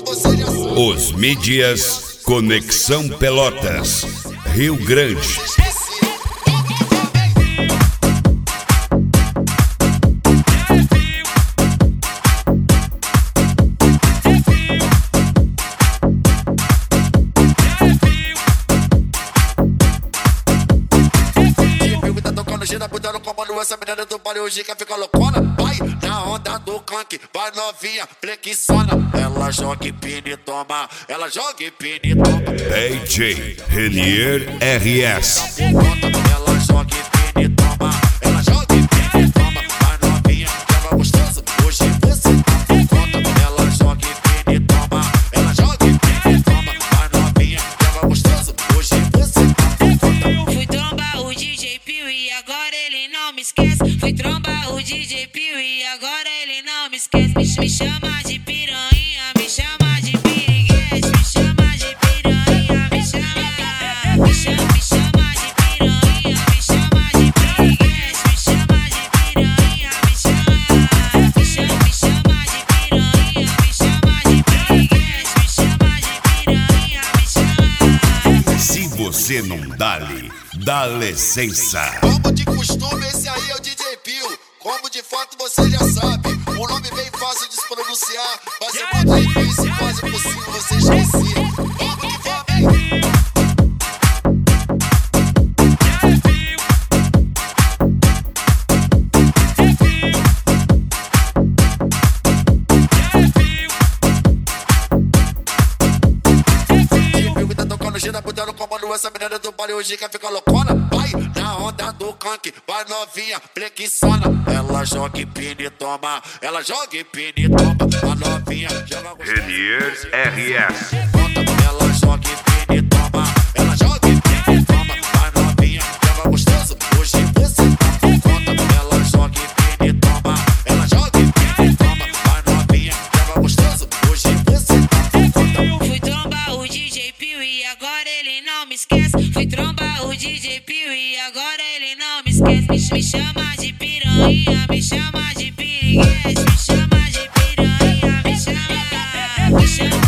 você já sabe. Os mídias Conexão Pelotas, Rio Grande. Botando comando, essa menina do baile hoje quer ficar loucona. Vai na onda do canque, vai novinha, flexiona. Ela joga e pina e toma, ela joga e pina e toma. DJ Renier RS. Ela joga e pina e toma, ela joga e pina e toma. Vai novinha, joga gostoso, hoje você tá por conta. Ela joga e pina e toma, ela joga e pina e toma. Vai novinha, joga gostoso, hoje você tá por conta. Fui trombar o DJ Pio e agora ele não me esquece. Fui trombar o DJ Pio e agora ele não me esquece. Me chama de piranha, me chama de piriguete. Me chama de piranha, me chama. Me chama de piranha, me chama de piriguete. Me chama de piranha, me chama. Me chama de piranha, me chama de piriguete. Me chama de piranha, me chama. Se você não dá licença. Como de costume, esse aí é o DJ Pio. Como de fato você já sabe. O nome bem fácil de se pronunciar, mas é muito difícil, quase impossível você esquecer. Vamos que vamos, hein? Botando comando, essa menina do baile hoje quer ficar loucona. Vai na onda do canque, vai novinha, flexiona. Ela joga e pina e toma, ela joga e pina e toma. A novinha joga gostoso. Renier RS. Ela joga e pina e toma, ela joga e pina e toma. A novinha joga gostoso, hoje você tá por conta. Ela joga e pina e toma, ela joga e pina e toma. A novinha joga gostoso, hoje você tá por conta. Fui trombar o DJ Pio e agora ele não me esquece. Fui trombar o DJ Pio e agora ele não me esquece. Me chama de piranha, me chama de piriguete. Me chama de piranha, me chama. Me chama